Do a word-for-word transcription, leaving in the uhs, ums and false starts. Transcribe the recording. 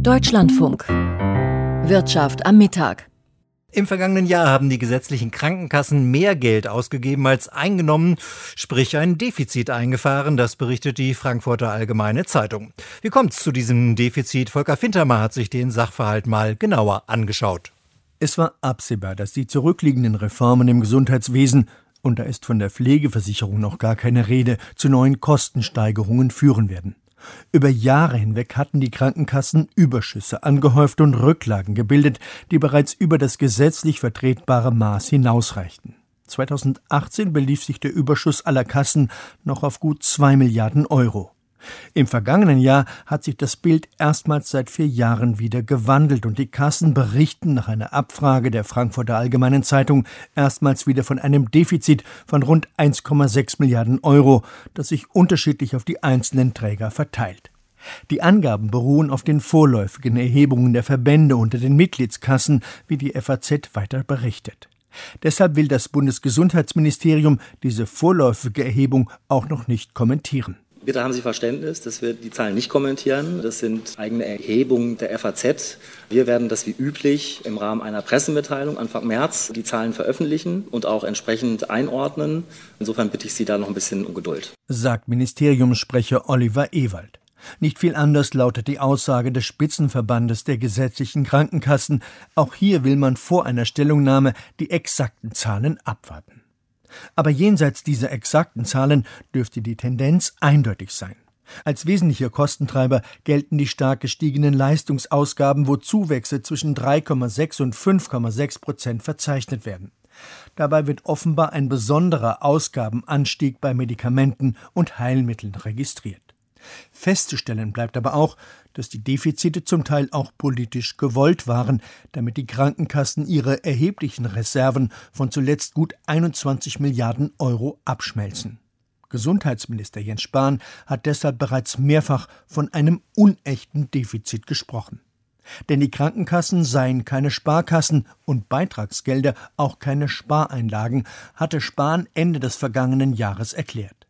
Deutschlandfunk. Wirtschaft am Mittag. Im vergangenen Jahr haben die gesetzlichen Krankenkassen mehr Geld ausgegeben als eingenommen, sprich ein Defizit eingefahren, das berichtet die Frankfurter Allgemeine Zeitung. Wie kommt es zu diesem Defizit? Volker Fintermer hat sich den Sachverhalt mal genauer angeschaut. Es war absehbar, dass die zurückliegenden Reformen im Gesundheitswesen, und da ist von der Pflegeversicherung noch gar keine Rede, zu neuen Kostensteigerungen führen werden. Über Jahre hinweg hatten die Krankenkassen Überschüsse angehäuft und Rücklagen gebildet, die bereits über das gesetzlich vertretbare Maß hinausreichten. zweitausendachtzehn belief sich der Überschuss aller Kassen noch auf gut zwei Milliarden Euro. Im vergangenen Jahr hat sich das Bild erstmals seit vier Jahren wieder gewandelt und die Kassen berichten nach einer Abfrage der Frankfurter Allgemeinen Zeitung erstmals wieder von einem Defizit von rund eins Komma sechs Milliarden Euro, das sich unterschiedlich auf die einzelnen Träger verteilt. Die Angaben beruhen auf den vorläufigen Erhebungen der Verbände unter den Mitgliedskassen, wie die F A Z weiter berichtet. Deshalb will das Bundesgesundheitsministerium diese vorläufige Erhebung auch noch nicht kommentieren. Bitte haben Sie Verständnis, dass wir die Zahlen nicht kommentieren. Das sind eigene Erhebungen der F A Z. Wir werden das wie üblich im Rahmen einer Pressemitteilung Anfang März die Zahlen veröffentlichen und auch entsprechend einordnen. Insofern bitte ich Sie da noch ein bisschen um Geduld. Sagt Ministeriumssprecher Oliver Ewald. Nicht viel anders lautet die Aussage des Spitzenverbandes der gesetzlichen Krankenkassen. Auch hier will man vor einer Stellungnahme die exakten Zahlen abwarten. Aber jenseits dieser exakten Zahlen dürfte die Tendenz eindeutig sein. Als wesentlicher Kostentreiber gelten die stark gestiegenen Leistungsausgaben, wo Zuwächse zwischen drei Komma sechs und fünf Komma sechs Prozent verzeichnet werden. Dabei wird offenbar ein besonderer Ausgabenanstieg bei Medikamenten und Heilmitteln registriert. Festzustellen bleibt aber auch, dass die Defizite zum Teil auch politisch gewollt waren, damit die Krankenkassen ihre erheblichen Reserven von zuletzt gut einundzwanzig Milliarden Euro abschmelzen. Gesundheitsminister Jens Spahn hat deshalb bereits mehrfach von einem unechten Defizit gesprochen. Denn die Krankenkassen seien keine Sparkassen und Beitragsgelder auch keine Spareinlagen, hatte Spahn Ende des vergangenen Jahres erklärt.